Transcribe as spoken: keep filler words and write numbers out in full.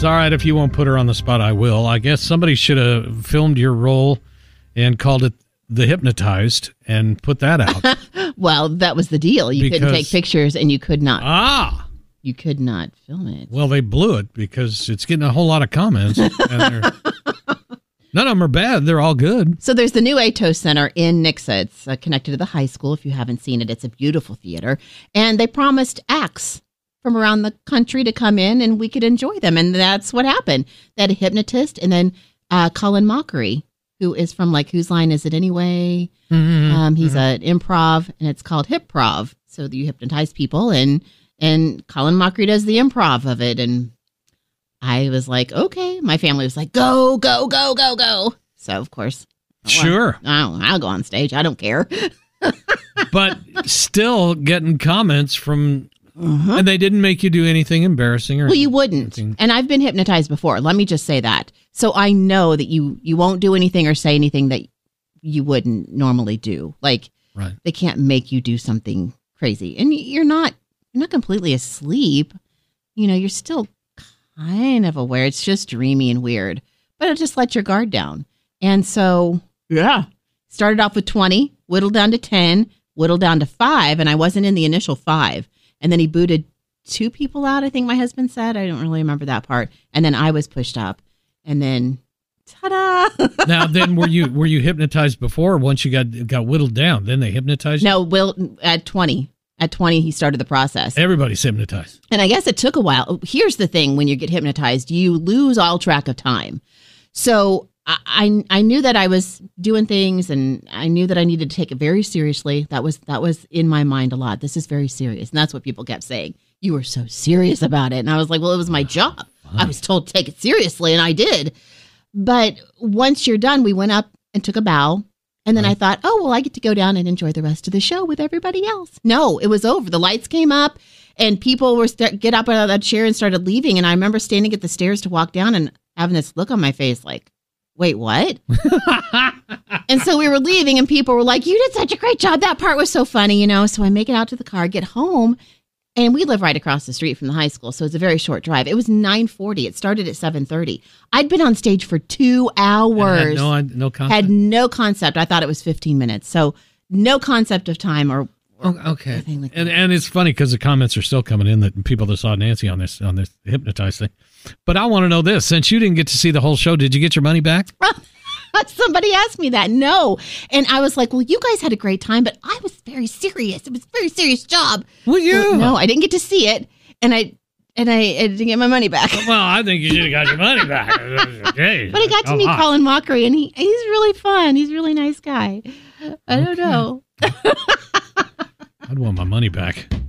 It's all right if you won't put her on the spot. I will. I guess somebody should have filmed your role and called it The Hypnotized and put that out. Well, that was the deal. You because, couldn't take pictures and you could not. Ah. You could not film it. Well, they blew it because it's getting a whole lot of comments. And none of them are bad. They're all good. So there's the new Atos Center in Nixa. It's uh, connected to the high school. If you haven't seen it, it's a beautiful theater. And they promised acts from around the country to come in and we could enjoy them. And that's what happened. They had a hypnotist and then uh, Colin Mockery, who is from like Whose Line Is It Anyway? Mm-hmm, um, he's mm-hmm. an improv and it's called Hipprov. So you hypnotize people and and Colin Mockery does the improv of it. And I was like, okay. My family was like, go, go, go, go, go. So of course. Sure. I'll, I'll go on stage. I don't care. But still getting comments from... Uh-huh. And they didn't make you do anything embarrassing or well, you wouldn't. Anything. And I've been hypnotized before. Let me just say that. So I know that you you won't do anything or say anything that you wouldn't normally do. Like right. They can't make you do something crazy. And you're not you're not completely asleep. You know, you're still kind of aware. It's just dreamy and weird. But it just let your guard down. And so, yeah. Started off with twenty, whittled down to ten, whittled down to five, and I wasn't in the initial five. And then he booted two people out, I think my husband said. I don't really remember that part. And then I was pushed up. And then, ta-da! Now, then, were you were you hypnotized before? Or once you got got whittled down, then they hypnotized you? No, Will, at twenty. At twenty, he started the process. Everybody's hypnotized. And I guess it took a while. Here's the thing. When you get hypnotized, you lose all track of time. So I, I, I knew that I was doing things, and I knew that I needed to take it very seriously. That was that was in my mind a lot. This is very serious. And that's what people kept saying. You were so serious about it. And I was like, well, it was my job. I was told to take it seriously, and I did. But once you're done, we went up and took a bow. And then right. I thought, oh, well, I get to go down and enjoy the rest of the show with everybody else. No, it was over. The lights came up, and people were st- get up out of that chair and started leaving. And I remember standing at the stairs to walk down and having this look on my face like, wait, what? And so we were leaving, and people were like, you did such a great job. That part was so funny, you know. So I make it out to the car, get home, and we live right across the street from the high school, so it's a very short drive. It was nine forty. It started at seven thirty. I'd been on stage for two hours. Had no, no concept? Had no concept. I thought it was fifteen minutes. So no concept of time or, or oh, okay. anything like and that. and it's funny because the comments are still coming in that people that saw Nancy on this on this hypnotized thing. But I want to know this. Since you didn't get to see the whole show, did you get your money back? Somebody asked me that. No. And I was like, well, you guys had a great time, but I was very serious. It was a very serious job. Well, you? Well, no, I didn't get to see it. And I and I, I didn't get my money back. Well, I think you should have got your money back. Okay. But I got to oh, meet hot. Colin Mockery, and he he's really fun. He's a really nice guy. I don't okay. know. I'd want my money back.